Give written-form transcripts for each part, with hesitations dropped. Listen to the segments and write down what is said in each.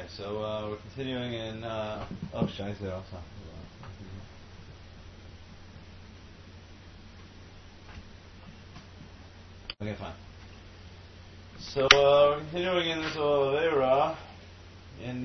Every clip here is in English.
So we're continuing in. Should I say also? Okay, fine. So we're continuing in this Avera in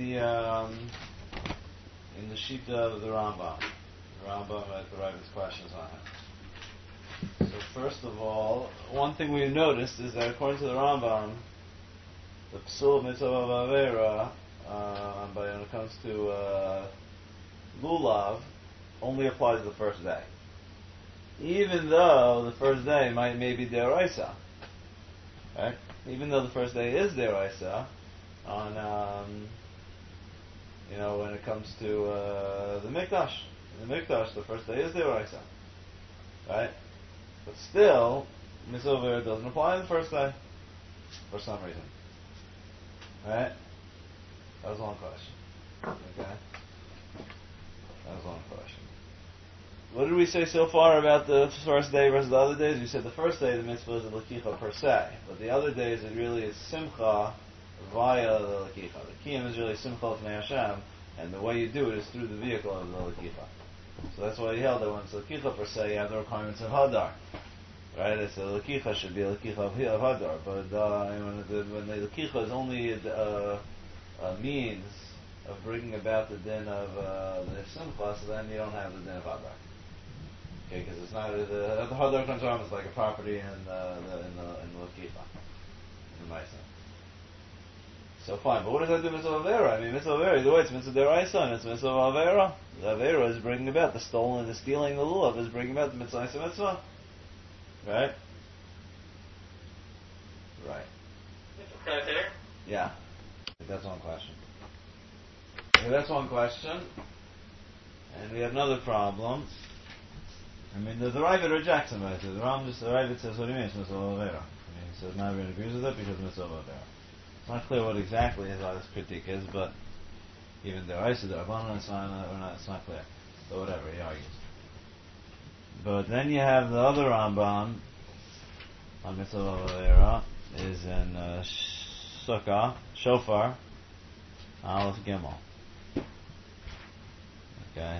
the Shita of the Rambam. The Rambam had the Rebbe's questions on it. So first of all, one thing we noticed is that according to the Rambam, the Psul Mitzvah of Avera, when it comes to Lulav, only applies to the first day. Even though the first day may be Deraisa. Right? Even though the first day is Deraisa, on when it comes to the Mikdash. In the Mikdash, the first day is Deraisa. Right? But still, Mitzvah Avera doesn't apply on the first day. For some reason. Right? That was a long question. Okay? That was a long question. What did we say so far about the first day versus the other days? We said the first day the mitzvah is a lakicha per se, but the other days it really is simcha via the lakicha. The kiyum is really simcha l'fnei Hashem, and the way you do it is through the vehicle of the lakicha. So that's why he held that when it's lakicha per se, you have the requirements of hadar. Right? It's a lakicha should be a lakicha of hadar, but when the lakicha is only a means of bringing about the din of the simcha, so then you don't have the din of hadar. Okay, because it's not the hadar comes around as like a property in the lakicha, in the ma'isa. So fine, but what does that do with mitzvah avera? I mean, mitzvah avera either way it's mitzvah deraisa and it's mitzvah avera. The avera is bringing about the stolen, the stealing, the lulav is bringing about the mitzvah mitzvah. Right? Right. Yeah. That's one question. Okay, that's one question. And we have another problem. I mean, the Ravid rejects him. Right? The Ravid says, what do you mean? It's mitzvah avera. I mean, he says, not everyone agrees with it because it's mitzvah avera. It's not clear what exactly his critique is, but even the Raisa, the Rabbanan, it's not clear. So whatever, he argues. But then you have the other Rambam on mitzvah avera is in Sukkah, Shofar, Aleph Gimel. Okay.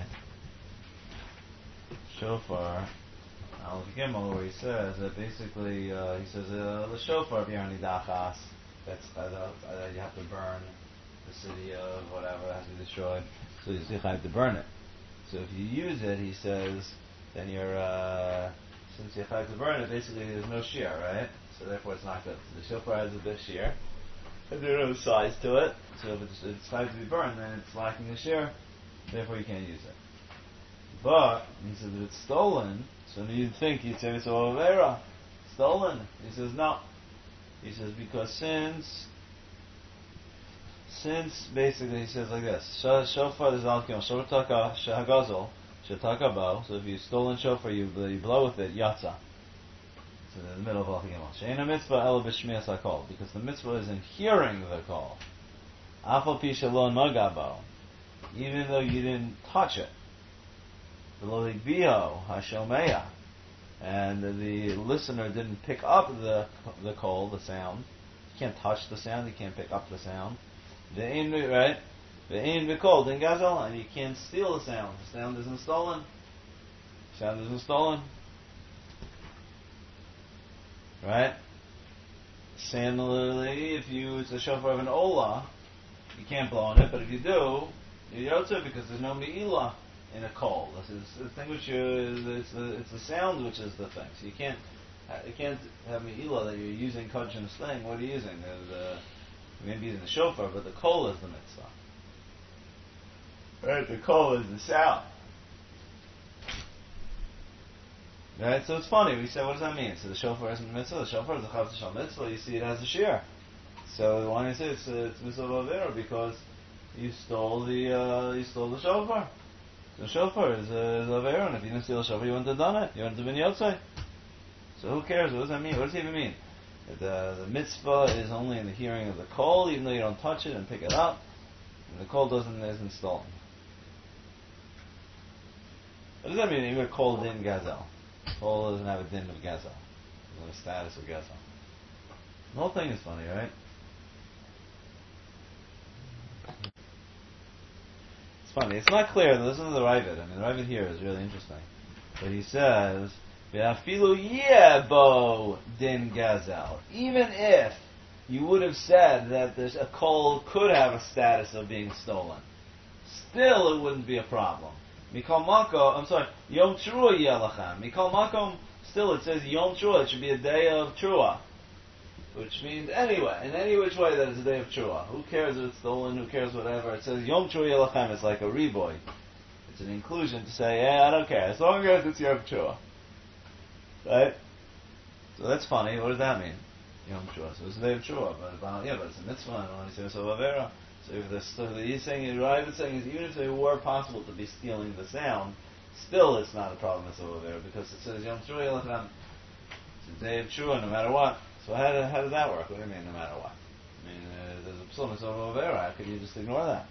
Shofar, Aleph Gimel, where he says that basically, the Shofar b'yarni dachas, that's you have to burn the city of whatever has to be destroyed, so you have to burn it. So if you use it, he says, then you're, since you have to burn it, basically there's no shear, right? So therefore it's not good. So the Shofar has a bit shear, but there's no size to it, so if it's time to be burned, then it's lacking the shear, therefore you can't use it. But, he says, if it's stolen, so you'd think he'd say it's avera, stolen. He says, no. He says, because since basically, he says like this, shofar is al-kim, shofar shahagazol, shetaka bo, so if you stolen shofar, you blow with it, yatsa. It's in the middle of al-kim. She'ena mitzvah el b'shmias hakol, because the mitzvah is in hearing the call. Afal pi shalon magabo, even though you didn't touch it. Hashomeya, and the listener didn't pick up the call, the sound. You can't touch the sound, you can't pick up the sound. Right? Ve'in v'kol din gazal, and you can't steal the sound. The sound isn't stolen. Right? Similarly, if it's a shofar of an olah, you can't blow on it, but if you do, you're yotzer because there's no me'ilah in a call. This is the thing which it's the sound which is the thing. So you can't have me'ilah that you're using kachim's thing. What are you using? Maybe using the shofar, but the call is the mitzvah. Right? The call is the sound. Right? So it's funny. We say, what does that mean? So the shofar isn't the mitzvah. The shofar is a chavz shal mitzvah. You see, it has a shear. So why do you say it's mitzvah avera? Because you stole the shofar. The shofar is avera, and if you didn't steal the shofar, you wouldn't have done it. You wouldn't have been yotzei. So who cares? What does that mean? What does it even mean? The mitzvah is only in the hearing of the call, even though you don't touch it and pick it up, and the call isn't stolen. What does that mean? Even a call din gazel. Call doesn't have a din of gazel. Doesn't have a status of gazel. The whole thing is funny, right? funny. It's not clear. Listen to the Ravid. I mean, the Ravid here is really interesting. But he says, "V'afilu yebo din gazel." Even if you would have said that there's a coal could have a status of being stolen, still it wouldn't be a problem. Mikol makom, I'm sorry, Yom Trua yelachem. Mikol makom, still it says Yom Trua. It should be a day of Trua. Which means anyway, in any which way that it's a day of Trua. Who cares if it's stolen, who cares whatever. It says Yom Trua Yelachem, it's like a reboy. It's an inclusion to say, yeah, I don't care, as long as it's Yom Trua. Right? So that's funny, what does that mean? Yom Trua. So it's a day of Trua, but it's a mitzvah, and only says Avera. So if he's saying, Ravid is saying, is even if it were possible to be stealing the sound, still it's not a problem with Avera, because it says Yom Trua Yelachem. It's a day of Trua, no matter what. So how does that work? What do you mean, no matter what? I mean, there's a psalm of Avera. How could you just ignore that?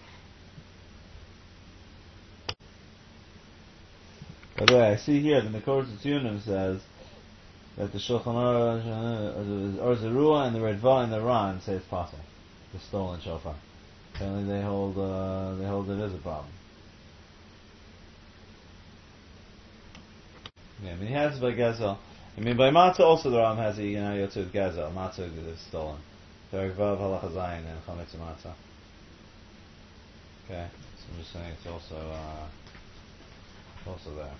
By the way, I see here the Makor Tzionim says that the Shulchan Aruch, or Zerua and the Redva and the Ran say it's possible, the stolen shofar. Apparently they hold it is a problem. Yeah, I mean he has by Gezel. I mean, by Matzah also the Ram has a Yotze with Gazel. Matzah is stolen. Perek Vav Halacha Zayin and Chametz Matzah. Okay, so I'm just saying it's also there.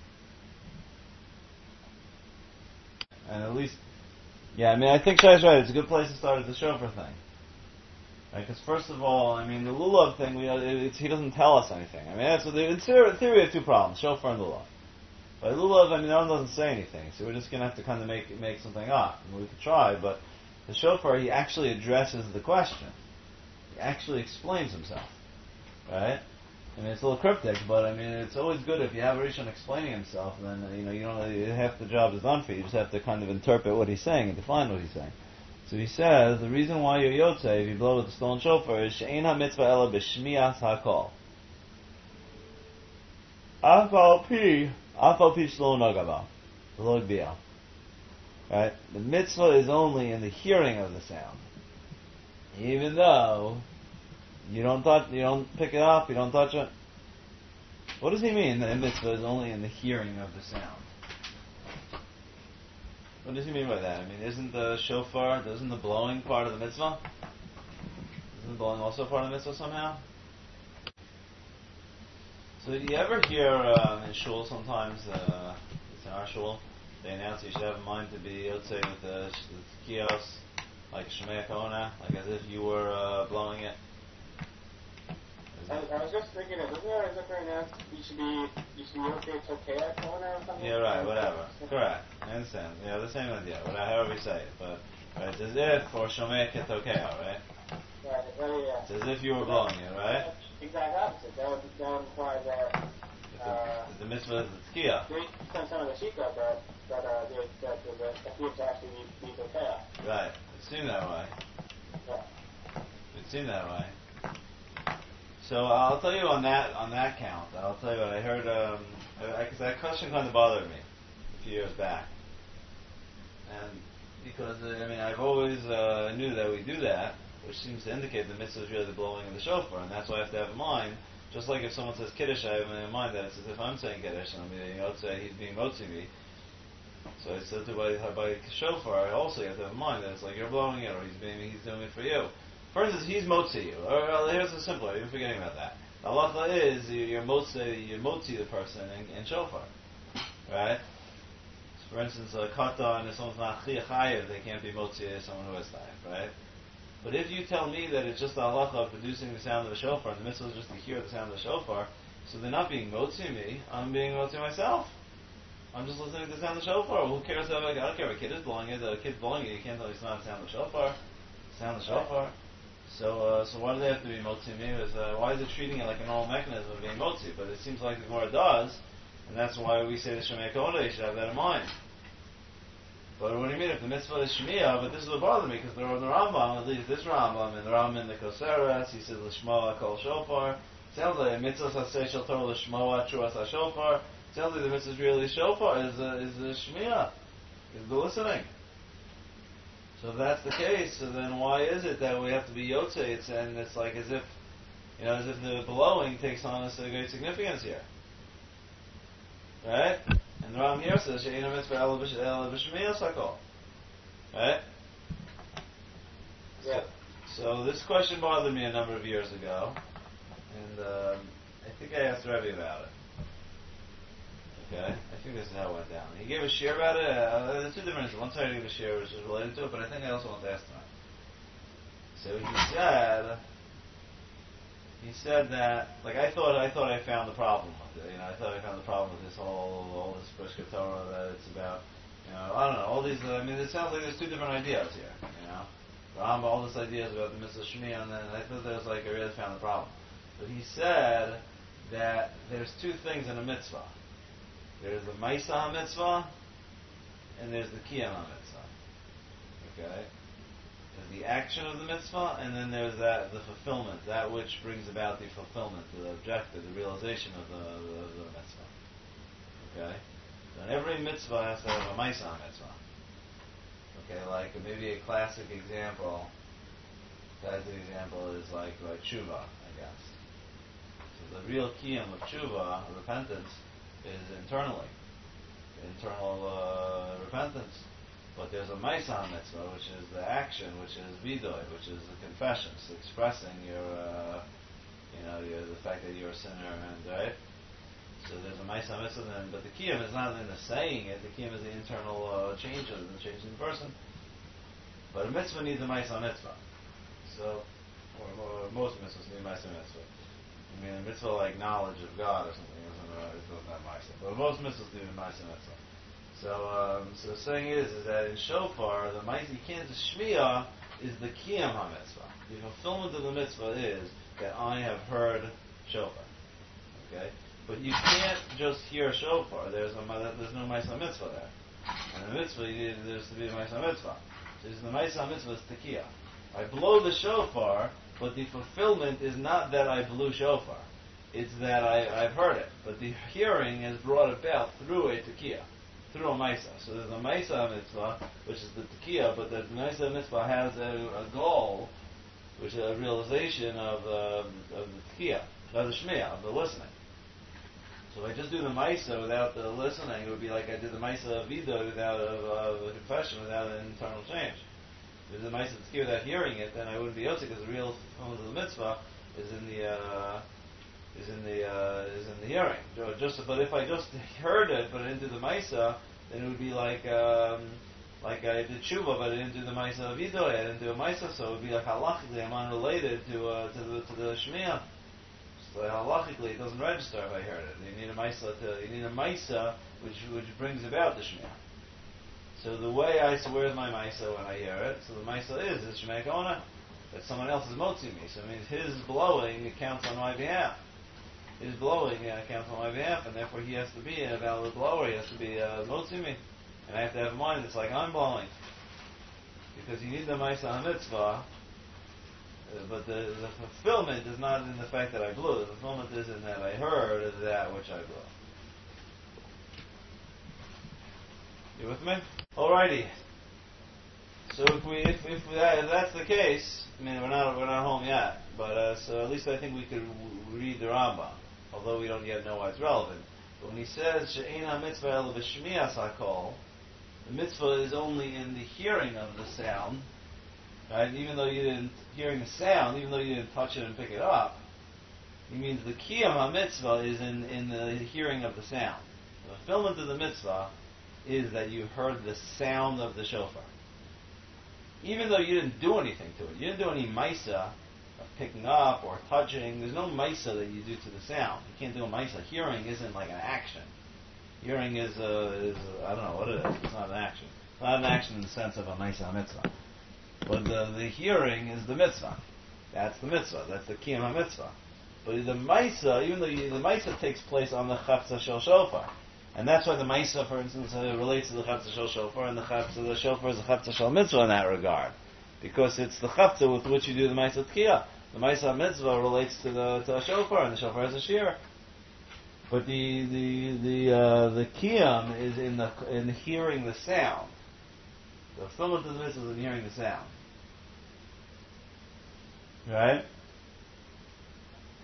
And at least, yeah, I mean, I think Shai's right. It's a good place to start at the shofar thing. Right? Because first of all, I mean, the lulav thing, he doesnn't tell us anything. I mean, in theory we have two problems: shofar and lulav. By lulav, I mean, Aaron doesn't say anything, so we're just going to have to kind of make something up. I mean, we could try, but the shofar, he actually addresses the question. He actually explains himself, right? I mean, it's a little cryptic, but I mean, it's always good if you have a Rishon explaining himself, then, you don't, half the job is done for you. You just have to kind of interpret what he's saying and define what he's saying. So he says, the reason why you're Yotze, if you blow with the stolen shofar, is she'ein ha-mitzvah ela b'shmias ha-kol. Afal pi shlo nagava. V'lo gbiel. Right? The mitzvah is only in the hearing of the sound. Even though you don't pick it up, you don't touch it. What does he mean that the mitzvah is only in the hearing of the sound? What does he mean by that? I mean, isn't the blowing part of the mitzvah? Isn't the blowing also part of the mitzvah somehow? So do you ever hear in shul sometimes, it's in our shul, they announce you should have in mind to be, let's say, with the kios, like Shemaya Kona, like as if you were blowing it? I was just thinking, isn't there a different announce you should be okay to Tokea Kona or something? Yeah, right, whatever. Correct. I understand. Yeah, the same idea, however you say it. But right, it's as if for Shomei Ketokea, right? Right, yeah. It's as if you were blowing it, right? Exact opposite. That would imply that the mitzvah is the tkiya. They spend some of the shika, but the kids actually need Tokea. Right. It seemed that way. Yeah. It seemed that way. So I'll tell you on that count. I'll tell you what I heard. Because that question kind of bothered me a few years back, and because I've always knew that we do that, which seems to indicate the mitzvah is really the blowing of the shofar, and that's why I have to have in mind. Just like if someone says kiddush, I have in mind that it's as if I'm saying kiddush, and he's being motzi me. So I said to by shofar, I also have to have in mind that it's like you're blowing it, or he's doing it for you. For instance, he's motzi you. Or here's the simpler. You're forgetting about that. The halacha is you're motzi the person in shofar, right? So for instance, a katan, if someone's not chayav, they can't be motzi someone who has taif, right? But if you tell me that it's just the halacha of producing the sound of the shofar, and the mitzvah is just to hear the sound of the shofar, so they're not being motzi me. I'm being motzi myself. I'm just listening to the sound of the shofar. Who cares? I don't care if a kid is blowing it. A kid's blowing it. You can't tell me it's not the sound of the shofar. Sound of the shofar. So why do they have to be motzi me? Why is it treating it like a normal mechanism of being motzi? But it seems like the Gemara does, and that's why we say the Shemaya Kona. You should have that in mind. But what do you mean if the mitzvah is Shemiya? But this is what bothers me because the Rambam, at least this Rambam, and the Rambam in the Koseres, he says l'shmoa kol shofar. Sounds like a mitzvah saseh shel Torah l'shmoa truas shofar. Sounds like the mitzvah is really shofar is the Shemiya, is the listening. So if that's the case, so then why is it that we have to be Yotze? It's like as if as if the blowing takes on a great significance here. Right? And the Ram here says, She'ena mitzvah ela b'shmiyas hakol. Right? Yeah. So this question bothered me a number of years ago, and I think I asked Rebbe about it. Okay? I think this is how it went down. He gave a share about it. There's two different things. One side he gave a share which is related to it, but I think I also want to ask tonight. So he said that, like I thought I found the problem with it. I thought I found the problem with this all this Brisker Torah that it's about, I don't know, all these, it sounds like there's two different ideas here, Rambam, all these ideas about the mitzvah Shmiyah, and then I thought there was I really found the problem. But he said that there's two things in a mitzvah. There's the Maisa mitzvah, and there's the Kiyam mitzvah. Okay? There's the action of the mitzvah, and then there's the fulfillment, that which brings about the fulfillment, the objective, the realization of the mitzvah. Okay? So every mitzvah has to have a Maisa mitzvah. Okay, like maybe a classic example is like tshuva, I guess. So the real kiyum of tshuva, repentance, is internal repentance. But there's a maisa mitzvah, which is the action, which is vidoy, which is the confession, so expressing your the fact that you're a sinner, and right. So there's a maisa mitzvah, but the kiyum is not in the saying it. The kiyum is the internal change in the person. But a mitzvah needs a maisa mitzvah. So, or most mitzvahs need a maisa mitzvah. A mitzvah like knowledge of God or something is not maisa. But most mitzvahs need a maisa mitzvah. So the saying is that in shofar, the maisa you can't just shmiyah is the kiyam ha-mitzvah. The fulfillment of the mitzvah is that I have heard shofar. Okay? But you can't just hear shofar. There's no maisa mitzvah there. And the mitzvah, there's to be a maisa mitzvah. So the maisa mitzvah is tekiah. I blow the shofar, but the fulfillment is not that I blew shofar. It's that I've heard it. But the hearing is brought about through a tekiah, through a maisa. So there's a maisa mitzvah, which is the tekiah, but the maisa mitzvah has a goal, which is a realization of the tekiah, of the shmiyah, of the listening. So if I just do the maisa without the listening, it would be like I did the maisa vida without the confession, without an internal change. If the maisa tekiah without hearing it, then I wouldn't be yotzik, because the real fulfillment of the mitzvah is in the hearing. But if I just heard it but I didn't do the maisa, then it would be like I did tshuva but I didn't do the maisa vida, I didn't do a maisa, so it would be like halachically I'm unrelated to the shmiyah. So halachically, it doesn't register if I heard it. You need a maisa which brings about the shmiyah. So the way where's my maisa when I hear it? So the maisa is shmei kona, that someone else is motzi me. So it means his blowing counts on my behalf. His blowing counts on my behalf, and therefore he has to be a valid blower. He has to be motzi me, and I have to have in mind it's like I'm blowing, because you need the maisa mitzvah. But the fulfillment is not in the fact that I blew. The fulfillment is in that I heard that which I blew. You with me? Alrighty. So if that's the case, we're not home yet. But so at least I think we could read the Rambam, although we don't yet know why it's relevant. But when he says she'ena mitzvah el b'shmiyas hakol, the mitzvah is only in the hearing of the sound. Right? Even though you didn't hearing the sound, even though you didn't touch it and pick it up, it means the kiyam ha-mitzvah is in the hearing of the sound. The fulfillment of the mitzvah is that you heard the sound of the shofar. Even though you didn't do anything to it, you didn't do any maisa of picking up or touching. There's no maisa that you do to the sound. You can't do a maisa. Hearing isn't like an action. Hearing is I don't know what it is. It's not an action. It's not an action in the sense of a maisa mitzvah. But the hearing is the mitzvah. That's the mitzvah. That's the kiyam ha-mitzvah. But the maisa, even though the maisa takes place on the chavtza shel shofar, and that's why the maisa, for instance, relates to the chavtza shel shofar, and the chavtza the shofar is the chavtza shel mitzvah in that regard, because it's the chavtza with which you do the maisa tkiyah. The maisa mitzvah relates to the shofar, and the shofar is a shear. But the kiyam is in hearing the sound. The fulfillment of the mitzvah is in hearing the sound. Right?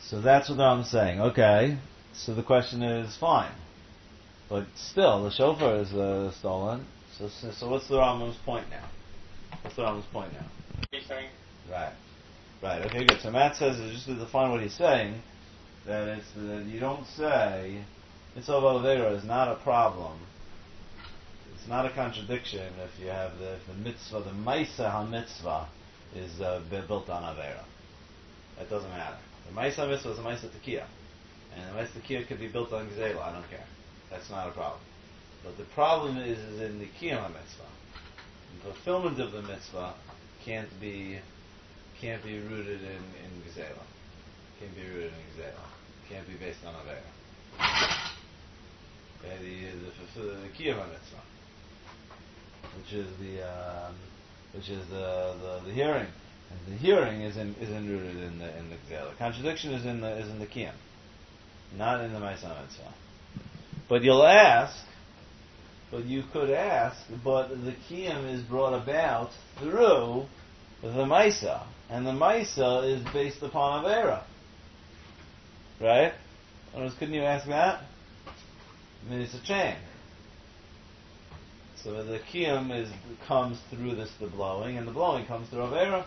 So that's what I'm saying. Okay, so the question is fine, but still the shofar is stolen. So what's the Rambam's point now? What's the Rambam's point now? He's saying. Right. Okay, good. So Matt says, just to define what he's saying, that it's that you don't say mitzvah avera is not a problem. It's not a contradiction if you have the mitzvah, the Maisa HaMitzvah is built on avera. That doesn't matter. The Maisa mitzvah is a Maisa Tekiah. And the Maisa Tekiah could be built on Gzela, I don't care. That's not a problem. But the problem is in the Kiyam mitzvah. The fulfillment of the mitzvah can't be rooted in Gzela. Can't be rooted in Gzela. Can't be based on avera. Okay, the Kiyam mitzvah, which is the hearing. And the hearing isn't rooted in the Gzela. Contradiction is in the Kiyam, not in the Maisa mitzvah. But you could ask, but the Kiyam is brought about through the Maisa, and the Maisa is based upon avera, right? Couldn't you ask that? I mean, it's a chain. So the Kiyam comes through the blowing, and the blowing comes through avera.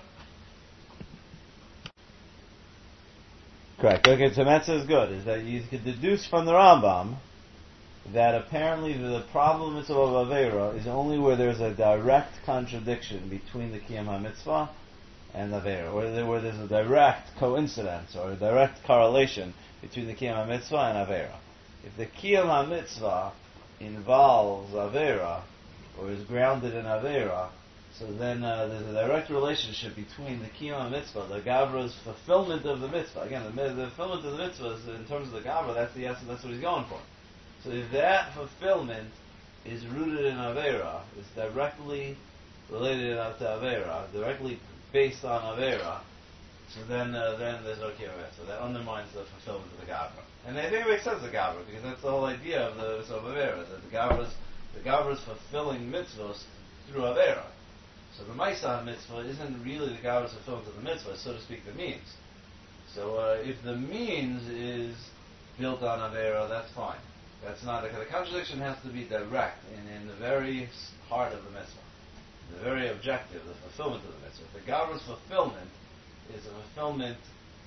Correct. Okay, so that says good, is that you could deduce from the Rambam that apparently the problem of avera is only where there's a direct contradiction between the Kiyam HaMitzvah and avera, where there's a direct coincidence or a direct correlation between the Kiyam HaMitzvah and avera. If the Kiyam HaMitzvah involves avera or is grounded in avera, so then there's a direct relationship between the Kiyam HaMitzvah, the Gavra's fulfillment of the mitzvah. Again, the fulfillment of the mitzvah is, in terms of the Gavra, that's the essence, that's what he's going for. So if that fulfillment is rooted in avera, is directly related to avera, directly based on avera, so then there's no Kiyam HaMitzvah. That undermines the fulfillment of the Gavra. And I think it makes sense of the Gavra, because that's the whole idea of the avera, that the Gavra's fulfilling mitzvahs through avera. So the Maisa mitzvah isn't really the Gavra's fulfillment of the mitzvah, so to speak, the means. So if the means is built on avera, that's fine. That's not the contradiction has to be direct in the very heart of the mitzvah, the very objective, the fulfillment of the mitzvah. The Gavra's fulfillment is a fulfillment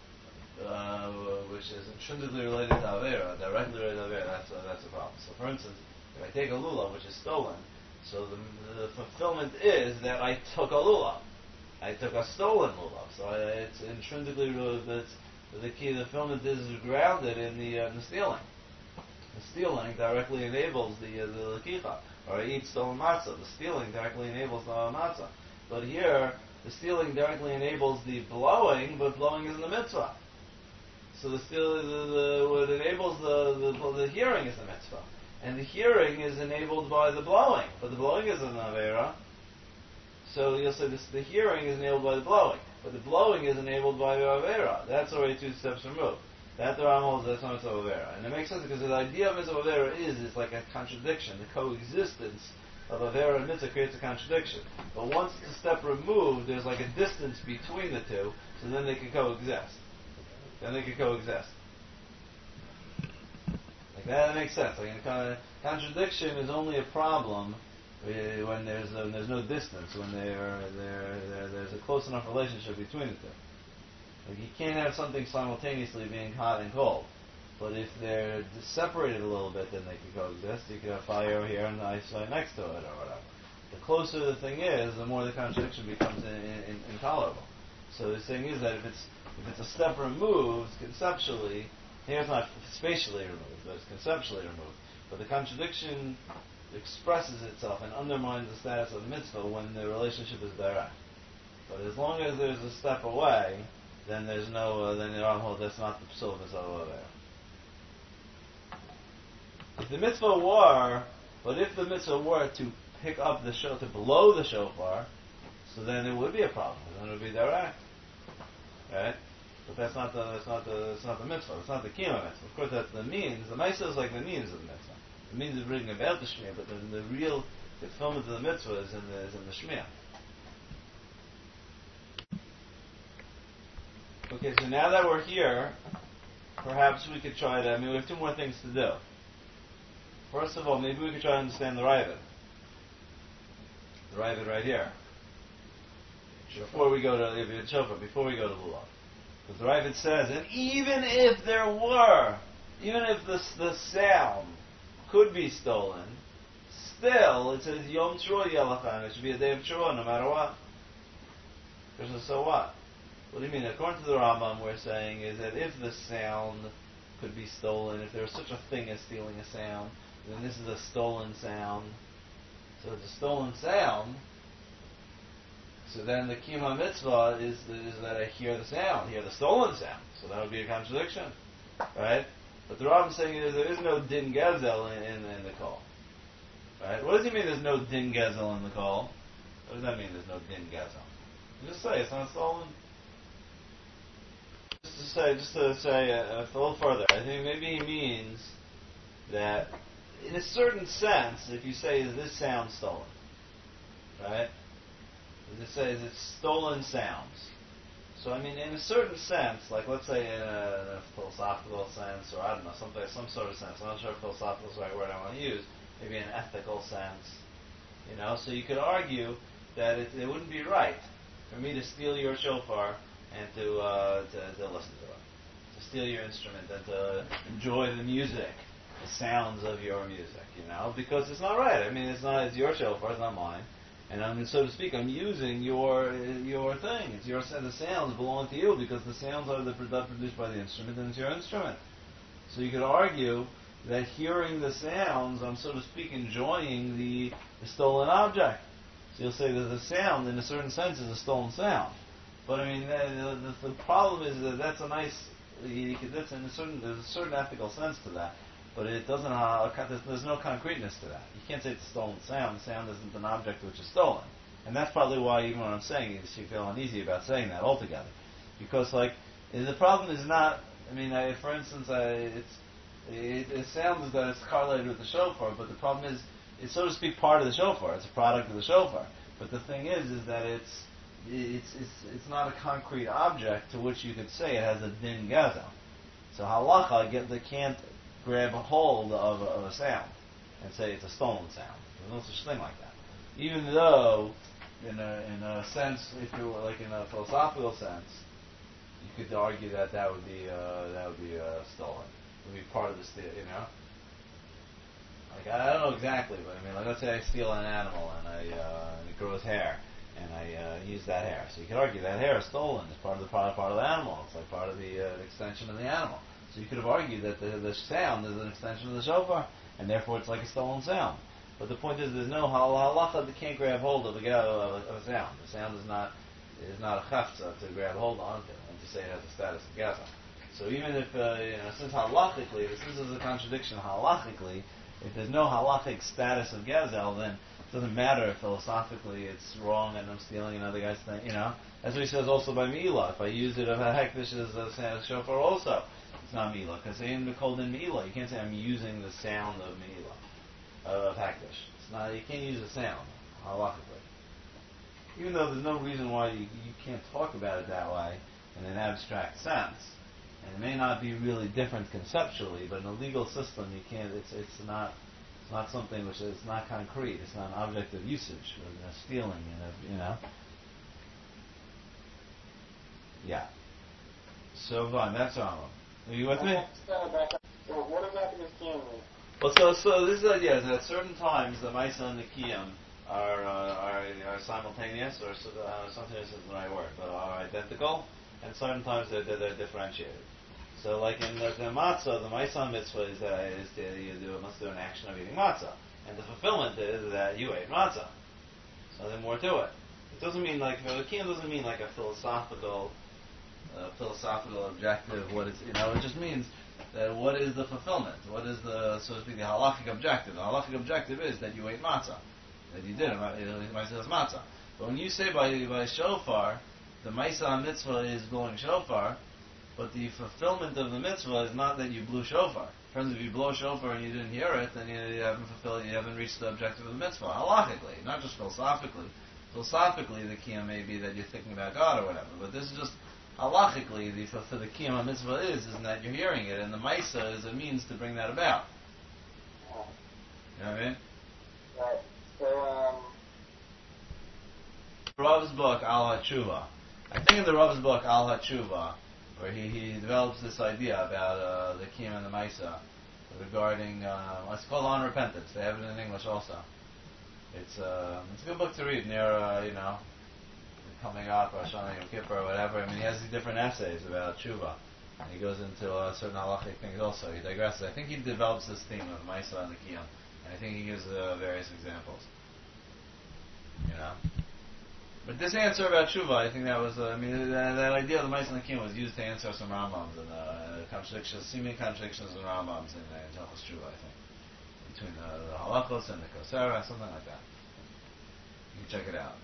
which is intrinsically related to avera, directly related to avera. That's a problem. So, for instance, if I take a lulav which is stolen, so the fulfillment is that I took a lulav. I took a stolen lulav. So it's intrinsically the key. The fulfillment is grounded in the stealing. The stealing directly enables the lekicha. Or I eat stolen matzah. The stealing directly enables the matzah. But here, the stealing directly enables the blowing, but blowing isn't the mitzvah. So what enables the hearing is the mitzvah. And the hearing is enabled by the blowing, but the blowing isn't an avera. So you'll say the hearing is enabled by the blowing, but the blowing is enabled by the avera. That's already 2 steps removed. That the Rambam holds that's not mitzvah avera, and it makes sense because the idea of mitzvah avera is like a contradiction. The coexistence of avera and mitzvah creates a contradiction. But once it's a step removed, there's like a distance between the two, so then they can coexist. Like that makes sense. Like contradiction is only a problem when there's no distance, when there's a close enough relationship between the two. Like you can't have something simultaneously being hot and cold. But if they're separated a little bit, then they can coexist. You could have fire over here and ice right next to it, or whatever. The closer the thing is, the more the contradiction becomes intolerable. So the thing is that if it's a step removed conceptually, here it's not spatially removed, but it's conceptually removed. But the contradiction expresses itself and undermines the status of the mitzvah when the relationship is direct. But as long as there's a step away, then there's no, then the Rambam holds that's not the psul of mitzvah there. If the mitzvah were to pick up the shofar, to blow the shofar, so then it would be a problem. Then it would be direct, right? But that's not the mitzvah. It's not the kiyam mitzvah. Of course, that's the means. The mitzvah is like the means of the mitzvah. The means of bringing about the shmiyah, but the real fulfillment of the mitzvah is in the shmiyah. Okay, so now that we're here, perhaps we could try to, we have two more things to do. First of all, maybe we could try to understand the Ravid. The Ravid right here. Before we go to Shofar, before we go to Lulav. Because the Ravid says, and even if the sound could be stolen, still, it says Yom Teruah Yelachan. It should be a day of Teruah, no matter what. So what? What do you mean? According to the Rambam, we're saying is that if the sound could be stolen, if there's such a thing as stealing a sound, then this is a stolen sound. So it's a stolen sound. So then the Kiyum HaMitzvah is that I hear the sound, hear the stolen sound. So that would be a contradiction, right? But the Rambam is saying is there is no din gezel in the call, right? What does he mean? There's no din gezel in the call. What does that mean? There's no din gezel. Just say it's not stolen. Just to say a little further, I think maybe he means that in a certain sense, if you say, is this sound stolen? Right? It says it's stolen sounds. So in a certain sense, like let's say in a philosophical sense, or I don't know, some sort of sense. I'm not sure if philosophical is the right word I want to use. Maybe an ethical sense. So you could argue that it wouldn't be right for me to steal your shofar and to listen to it, to steal your instrument and to enjoy the music, the sounds of your music, because it's not right. It's your shofar, it's not mine. And so to speak, I'm using your thing. It's the sounds belong to you because the sounds are produced by the instrument, and it's your instrument. So you could argue that hearing the sounds, I'm so to speak enjoying the stolen object. So you'll say that the sound, in a certain sense, is a stolen sound. But the problem is that that's a nice. There's a certain ethical sense to that. But it doesn't. There's no concreteness to that. You can't say it's a stolen sound. The sound isn't an object which is stolen, and that's probably why even what I'm saying, you feel uneasy about saying that altogether, because the problem is not. For instance, it sounds that it's correlated with the shofar, but the problem is it's so to speak part of the shofar. It's a product of the shofar. But the thing is that it's not a concrete object to which you could say it has a din gazel. So halacha they can't grab a hold of a sound and say it's a stolen sound. There's no such thing like that. Even though, in a sense, if you were in a philosophical sense, you could argue that would be stolen. It would be part of the steal. I don't know exactly, but let's say I steal an animal and it grows hair, and I use that hair. So you could argue that hair is stolen. It's part of the animal. It's like part of the extension of the animal. So you could have argued that the sound is an extension of the shofar, and therefore it's like a stolen sound. But the point is, there's no halacha that can't grab hold of a sound. The sound is not a chafza to grab hold onto and to say it has the status of gaza. So even if since halachically, since there's a contradiction halachically, if there's no halachic status of gazel, then it doesn't matter if philosophically it's wrong and I'm stealing another guy's thing. That's what he says also by Milah. If I use it of a hektish as a shofar also. It's not Milah, because they ain't called in Milah. You can't say I'm using the sound of Milah, of Hakdish. It's not. You can't use the sound, halachically. Even though there's no reason why you can't talk about it that way in an abstract sense, and it may not be really different conceptually, but in a legal system you can't. It's not something which is not concrete. It's not an object of usage, or stealing, Yeah. So that's all. Are you with me? What exactly does Kiyum mean? Well, so this is the idea that at certain times the Maisa and the Kiyum are simultaneous, or simultaneous isn't the right word, but are identical, and certain times they're differentiated. So, like in the matzah, the Maisa mitzvah you must do an action of eating matzah, and the fulfillment is that you ate matzah. So there's more to it. It doesn't mean the Kiyum doesn't mean like a philosophical objective. It just means that what is the fulfillment? What is the, so to speak, the halachic objective? The halachic objective is that you ate matzah, that you did it. Matzah is matzah. But when you say by shofar, the Maisa mitzvah is blowing shofar, but the fulfillment of the mitzvah is not that you blew shofar. Friends, if you blow shofar and you didn't hear it, then you haven't fulfilled. You haven't reached the objective of the mitzvah halachically, not just philosophically. Philosophically, the kiyum may be that you're thinking about God or whatever, but this is just halachically, for the kiyum mitzvah is that you're hearing it, and the Maisa is a means to bring that about. You know what I mean? Right. So, Rav's book, Al HaTshuva. I think in the Rav's book, Al HaTshuva, where he develops this idea about the kiyum and the Maisa regarding, it's called On Repentance. They have it in English also. It's a good book to read near, coming up, or Shana Yom Kippur, or whatever. I mean, he has these different essays about tshuva. And he goes into certain halachic things also. He digresses. I think he develops this theme of Maisa and the Kiyum. And I think he gives various examples. You know? But this answer about tshuva, I think that was, that idea of the Maisa and the Kiyum was used to answer some Rambams and contradictions, seeming contradictions in Rambams in Hilchos Tshuva, I think. Between the halachos and the kosera, something like that. You can check it out.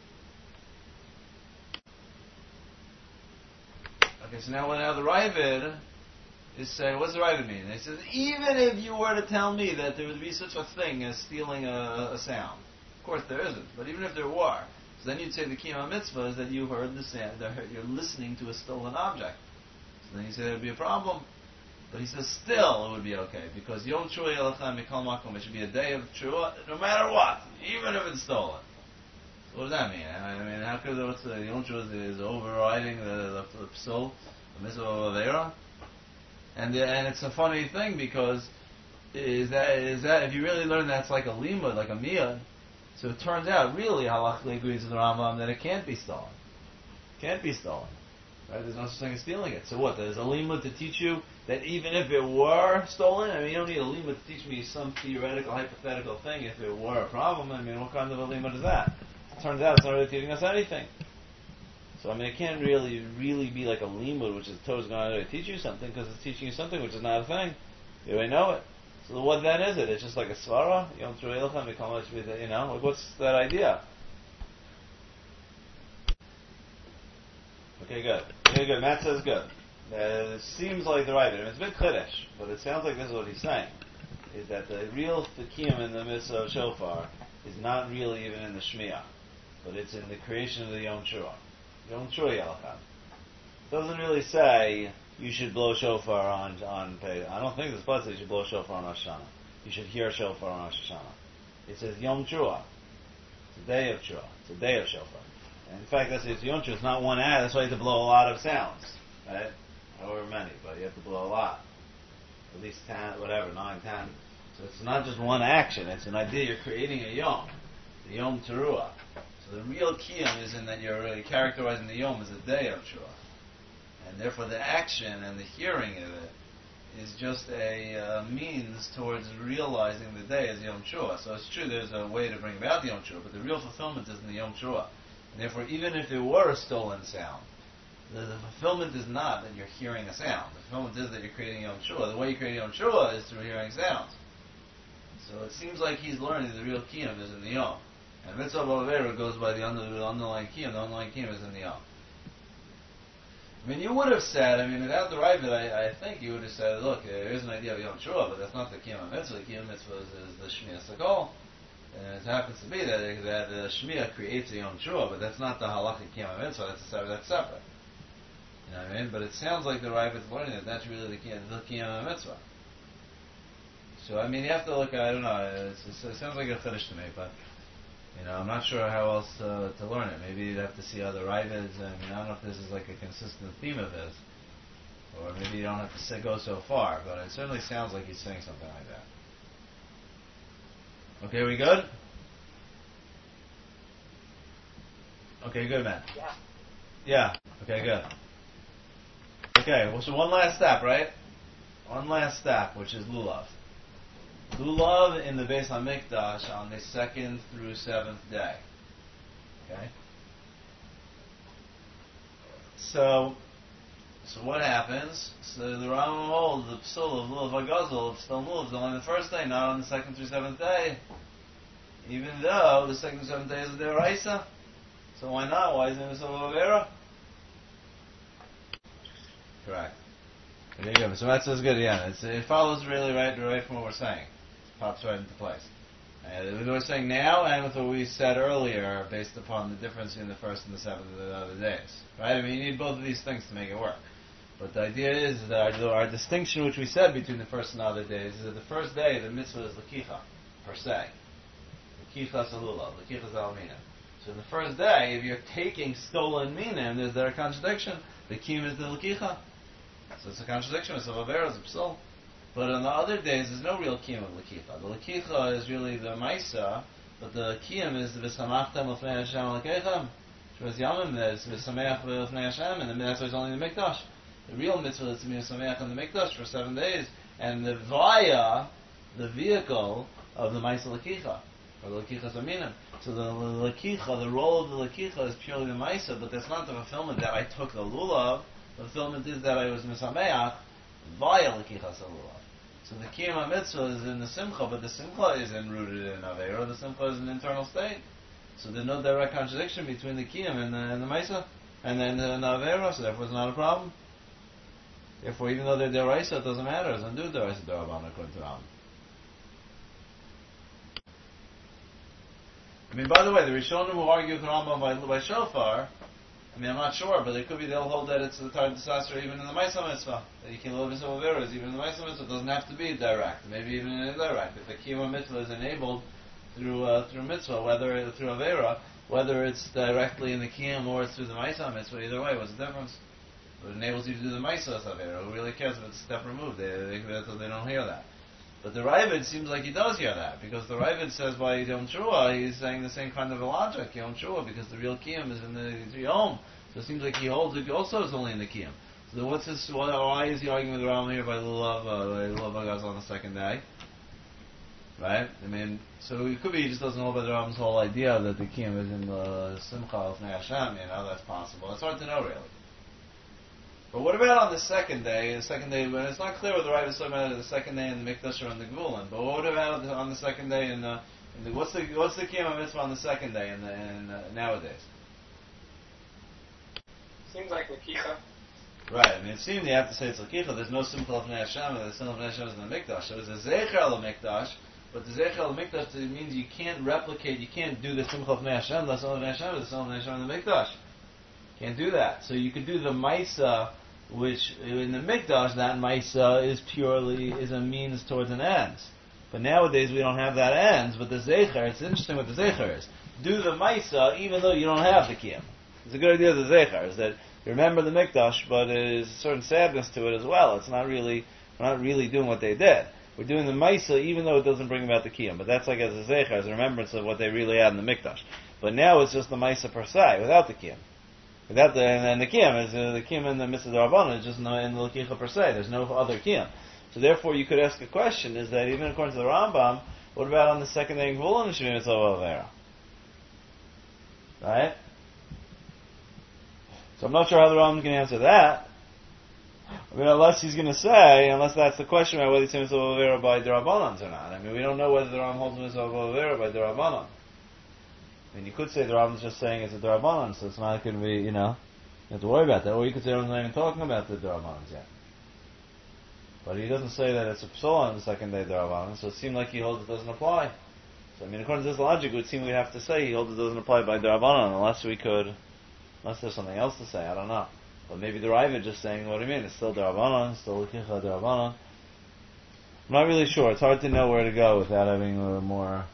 Okay, so now the Ravid is saying, what does the Ravid mean? He says, even if you were to tell me that there would be such a thing as stealing a sound, of course there isn't, but even if there were, so then you'd say the Kiyum HaMitzvah is that you heard the sound, you're listening to a stolen object. So then you say there would be a problem. But he says still it would be okay, because Yom Teruah Yelachem Mikol Makom, it should be a day of Teruah, no matter what, even if it's stolen. So what does that mean? I mean, how could Yom Teruah is overriding the Psul, the Mitzvah of Avera? And it's a funny thing, because is that if you really learn that's like a limud, like a miyad, so it turns out really halachically agrees with the Rambam that it can't be stolen. Can't be stolen. Right? There's no such thing as stealing it. So what? There's a limud to teach you that even if it were stolen, I mean, you don't need a limud to teach me some theoretical, hypothetical thing if it were a problem. I mean, what kind of a limud is that? It turns out it's not really teaching us anything. So, I mean, it can't really be like a limud, which is the Torah's going to teach you something, because it's teaching you something which is not a thing. You already know it. So what then is it? It's just like a svara? Yom Teruah Yelachem, you know? Like, what's that idea? Okay, good. Okay, good. Matt says good. It seems like the right. It's a bit chiddush, but it sounds like this is what he's saying: is that the real kiyum in the mitzvah of shofar is not really even in the shmiya, but it's in the creation of the Yom Teruah. Yom Teruah Yelachem. It doesn't really say you should blow shofar on Pei. I don't think this place you should blow shofar on Rosh Hashanah. You should hear shofar on Rosh Hashanah. It says Yom Teruah. It's a day of Teruah. It's a day of shofar. And in fact, that's Yom Teruah. It's not one ad. That's why you have to blow a lot of sounds, right? However many, but you have to blow a lot. At least 10, whatever, 9, 10. So it's not just one action. It's an idea. You're creating a Yom. The Yom Teruah. So the real kiyum is in that you're really characterizing the Yom as a day of Teruah. And therefore the action and the hearing of it is just a means towards realizing the day as Yom Teruah. So it's true, there's a way to bring about the Yom Teruah, but the real fulfillment is in the Yom Teruah. And therefore, even if it were a stolen sound, the fulfillment is not that you're hearing a sound. The fulfillment is that you're creating Yom Teruah. The way you create Yom Teruah is through hearing sounds. So it seems like he's learning the real kiyum is in the Yom. And Mitzvah Bavera goes by the underlying kiyum. The underlying kiyum is in the Yom. I mean, you would have said, without the Ravid, I think you would have said, look, there is an idea of Yom Teruah, but that's not the kiyum mitzvah. The kiyum mitzvah is the Shmiya Sakol. And it happens to be that Shmiya creates a Yom Teruah, but that's not the halachic kiyum mitzvah. That's separate. You know what I mean? But it sounds like the Ravid is learning that that's really the kiyum mitzvah. So you have to look. I don't know. It sounds like a chiddush to me, but I'm not sure how else to learn it. Maybe you'd have to see other Ravids. I don't know if this is like a consistent theme of his, or maybe you don't have to go so far. But it certainly sounds like he's saying something like that. Okay, we good? Okay, good, man. Yeah. Okay, good. Okay, well, so one last step, right? One last step, which is lulav. Lulav in the Beis HaMikdash on the 2nd through 7th day. Okay? So what happens? So the Rambam holds the psul of lulav hagazel of stone lulav is only on the first day, not on the 2nd through 7th day. Even though the 2nd through 7th day is a deraisa. So why not? Why isn't it a avera? Correct. Okay, good. So that says good. Yeah, it follows really right from what we're saying. It pops right into place. We're saying now, and with what we said earlier, based upon the difference between the first and the seventh of the other days. Right? I mean, you need both of these things to make it work. But the idea is that our distinction, which we said between the first and the other days, is that the first day, the mitzvah is Lakicha, per se. Lakicha salula, Lakicha zalamina. So in the first day, if you're taking stolen minim, is there a contradiction? The kiyum is the Lakicha. So it's a contradiction, it's a vaver, it's a psul. But on the other days, there's no real kiyum of Lakicha. The Lakicha is really the maisa, but the kiyum is the v'samachtem l'fnei Hashem l'keichem. Shvaz yamim, it's v'sameach l'fnei Hashem, and that's why it's only the mikdash. The real mitzvah is to be v'sameach in the mikdash for 7 days, and the vaya, the vehicle of the maisa Lakicha, or the Lakicha Zaminim. So the Lakicha, the role of the Lakicha is purely the maisa, but that's not the fulfillment that I took the lulav. The fulfillment is that I was misameach via Lakicha salulav. So the kiyum HaMitzvah is in the simcha, but the simcha isn't rooted in Aveira, the simcha is an internal state. So there's no direct contradiction between the kiyum and the Maisa, and then the Aveira, so therefore it's not a problem. Therefore, even though they're deraisa, it doesn't matter, it's undo deraisa derabanan according to Ram. I mean, by the way, the Rishonim who argue with Rambam by Shofar, I mean, I'm not sure, but it could be they'll hold that it's the time disaster even in the Maisa Mitzvah. That you can live in some Averas, even in the Maisa Mitzvah. It doesn't have to be direct. Maybe even indirect. If the Kiyum Mitzvah is enabled through Mitzvah, whether through Avera, whether it's directly in the Kiyum or it's through the Maisa Mitzvah, either way, what's the difference? It enables you to do the Maisa Avera. Who really cares if it's a step removed? They don't hear that. But the Ravid seems like he does hear that, because the Ravid says by Yom Shua, he's saying the same kind of a logic, Yom Shua, because the real Kiyum is in the Yom. So it seems like he holds it also is only in the Kiyum. So then what's this, why is he arguing with the Rambam here by Lulav Agaz on the second day? Right? I mean, so it could be he just doesn't hold by the Rambam's whole idea that the Kiyum is in the Simcha of Hashem, that's possible. It's hard to know really. But what about on the second day? The second day, when it's not clear whether the Rav is talking about the second day in the Mikdash or in the Gvulin. But what about on the second day in the what's the Kiyum Mitzvah on the second day in nowadays? Seems like Lakicha. Right. I mean, it seems you have to say it's Lakicha. There's no Simcha L'fnei Hashem, and the Simcha L'fnei Hashem is in the Mikdash. So it's a Zecher L'Mikdash, but the Zecher L'Mikdash means you can't replicate, you can't do the Simcha L'fnei Hashem, the Simcha L'fnei Hashem, the Simcha L'fnei Hashem in the Mikdash. Can't do that. So you could do the Maisa, which in the Mikdash, that Maisa is a means towards an end. But nowadays we don't have that ends, but the Zecher, it's interesting what the Zecher is. Do the Maisa even though you don't have the Kiyum. It's a good idea of the Zecher, is that you remember the Mikdash, but there's a certain sadness to it as well. We're not really doing what they did. We're doing the Maisa even though it doesn't bring about the Kiyum. But that's like as a Zecher, as a remembrance of what they really had in the Mikdash. But now it's just the Maisa per se, without the Kiyum. And the Kiyum is the Kiyum in the Mitzvah D'Rabbanan is just in the Lakicha per se. There's no other Kiyum. So therefore, you could ask a question: is that even according to the Rambam, what about on the second day in Gvulin Shemini Mitzvah Avera? Right? So I'm not sure how the Rambam is going to answer that. I mean, unless that's the question about whether it's Mitzvah Avera by D'Rabbanan or not. I mean, we don't know whether the Rambam holds Mitzvah Avera by D'Rabbanan. I mean, you could say the Rambam is just saying it's a D'Rabbanan, so it's not going to be, you have to worry about that. Or you could say the Rambam's not even talking about the D'Rabbanans yet. But he doesn't say that it's a Psola on the second day D'Rabbanan, so it seemed like he holds it doesn't apply. So, I mean, according to this logic, it would seem we'd have to say he holds it doesn't apply by D'Rabbanan, unless there's something else to say, I don't know. But maybe the Rav is just saying, what do you mean? It's still D'Rabbanan, it's still L'Kicha D'Rabbanan. I'm not really sure. It's hard to know where to go without having a little more,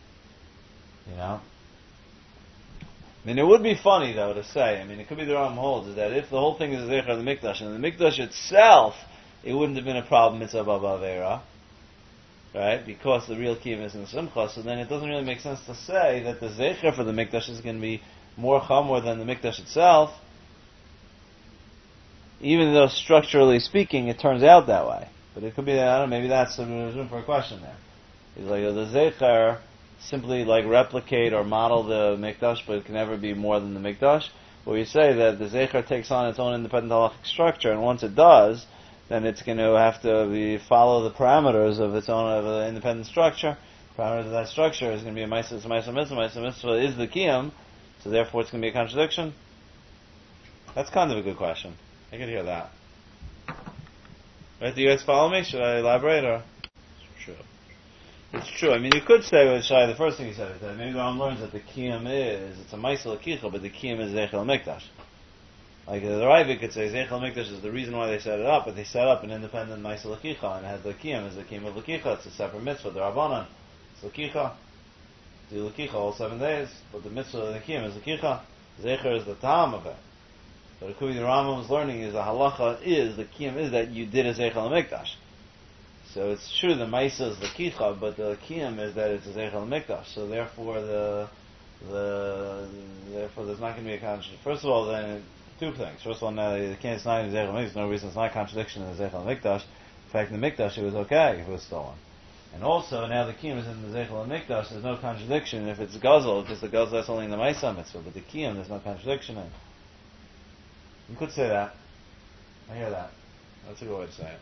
I mean, it would be funny, though, to say, it could be the Rambam holds, is that if the whole thing is Zecher the Mikdash, and the Mikdash itself, it wouldn't have been a problem, Mitzvah Avera, right? Because the real Kiyum is in the Simcha, so then it doesn't really make sense to say that the Zecher for the Mikdash is going to be more Chamor than the Mikdash itself, even though structurally speaking, it turns out that way. But it could be that, I don't know, maybe there's room for a question there. It's like, the Zecher simply replicate or model the Mikdash, but it can never be more than the Mikdash. Where you say that the Zecher takes on its own independent halachic structure, and once it does, then it's going to have to follow the parameters of its own independent structure. Parameters of that structure is going to be a Maisa Mitzvah is the Kiyum, so therefore it's going to be a contradiction. That's kind of a good question. I could hear that. Right, do you guys follow me? Should I elaborate or? Sure. It's true. I mean, you could say with Shai, the first thing he said is that maybe the Ram learns that the Kiyam it's a Maisel Akicha, but the Kiyam is Zeichel Mikdash. Like the Ravid could say Zeichel Mikdash is the reason why they set it up, but they set up an independent Maisel Akicha, and it has the Kiyam as the Kiyam of Akicha. It's a separate mitzvah, the Rabbanan. It's Akicha. Do Akicha all 7 days, but the mitzvah of the Kiyam is Akicha. Zeicher is the Ta'am of it. But it could be the Rambam was learning is the halacha is, the Kiyam is that you did a Zeichel Mikdash. So it's true the Maisa is the Kicha, but the Kiyam is that it's a Zeichel Mikdash. So therefore therefore there's not going to be a contradiction. First of all, then two things. First of all, now it's not in Zeichel Mikdash. There's no reason it's not a contradiction in the Zeichel Mikdash. In fact, in the Mikdash it was okay if it was stolen. And also now the Kiyam is in the Zeichel Mikdash. There's no contradiction if it's Gazel, because the Gazel that's only in the Maisa mitzvah, but the Kiyam there's no contradiction in. You could say that. I hear that. That's a good way to say it.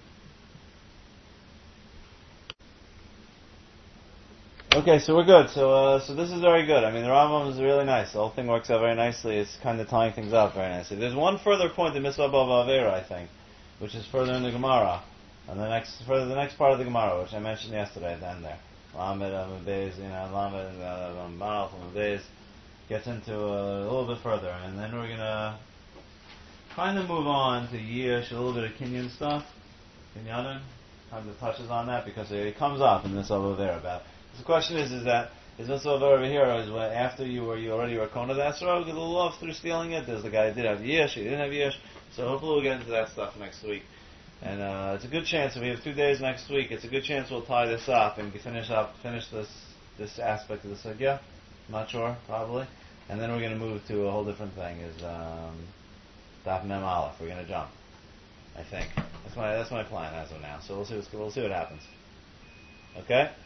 Okay, so we're good. So this is very good. I mean, the Rambam is really nice. The whole thing works out very nicely. It's kind of tying things up very nicely. There's one further point in Mitzvah Bava Avera, I think, which is further in the Gemara, and the next part of the Gemara, which I mentioned yesterday at the end there. Lamed Amabez, Lamed and Malach Amabez gets into a little bit further, and then we're gonna kind of move on to Yish, a little bit of Kinyan stuff, Kinyanim, kind of touches on that because it comes up in Mitzvah Bava Avera about. The question is that is this over here, or is when after you already were Kona that Esrog, the love through stealing it? There's the guy who did have Yesh, he didn't have Yesh. So hopefully we'll get into that stuff next week. And it's a good chance if we have 2 days next week. It's a good chance we'll tie this up and finish this aspect of the sugya. Not sure, probably. And then we're going to move to a whole different thing. Is Daf Mem Aleph. We're going to jump. I think that's my plan as of now. So we'll see what happens. Okay.